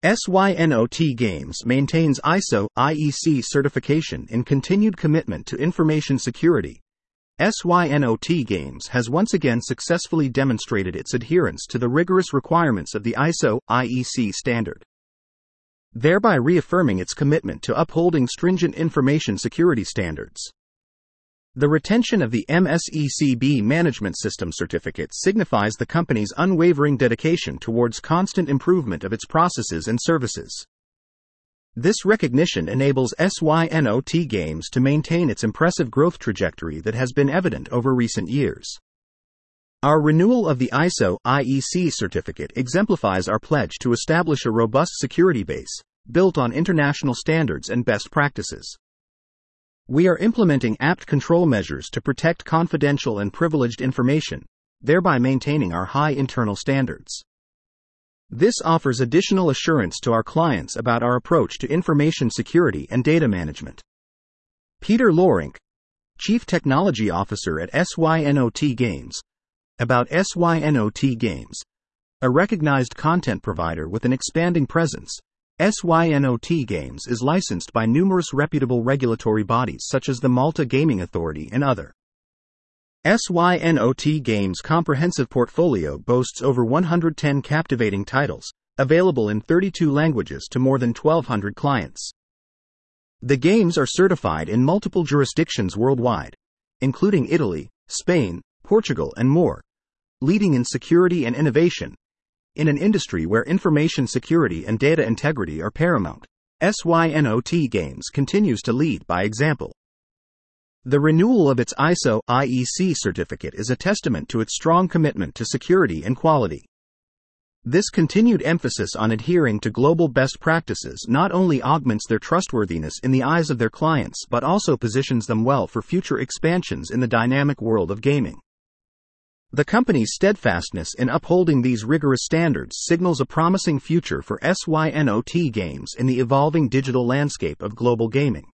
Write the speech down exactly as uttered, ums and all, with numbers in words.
SYNOT Games maintains I S O I E C certification in continued commitment to information security. SYNOT Games has once again successfully demonstrated its adherence to the rigorous requirements of the I S O I E C standard, thereby reaffirming its commitment to upholding stringent information security standards. The retention of the M S E C B Management System certificate signifies the company's unwavering dedication towards constant improvement of its processes and services. This recognition enables SYNOT Games to maintain its impressive growth trajectory that has been evident over recent years. Our renewal of the I S O I E C certificate exemplifies our pledge to establish a robust security base, built on international standards and best practices. We are implementing apt control measures to protect confidential and privileged information, thereby maintaining our high internal standards. This offers additional assurance to our clients about our approach to information security and data management. Peter Lohrink, Chief Technology Officer at SYNOT Games, about SYNOT Games, a recognized content provider with an expanding presence. SYNOT Games is licensed by numerous reputable regulatory bodies such as the Malta Gaming Authority and other. SYNOT Games' comprehensive portfolio boasts over one hundred ten captivating titles, available in thirty-two languages to more than twelve hundred clients. The games are certified in multiple jurisdictions worldwide, including Italy, Spain, Portugal, and more, leading in security and innovation. In an industry where information security and data integrity are paramount, SYNOT Games continues to lead by example. The renewal of its I S O I E C certificate is a testament to its strong commitment to security and quality. This continued emphasis on adhering to global best practices not only augments their trustworthiness in the eyes of their clients but also positions them well for future expansions in the dynamic world of gaming. The company's steadfastness in upholding these rigorous standards signals a promising future for SYNOT Games in the evolving digital landscape of global gaming.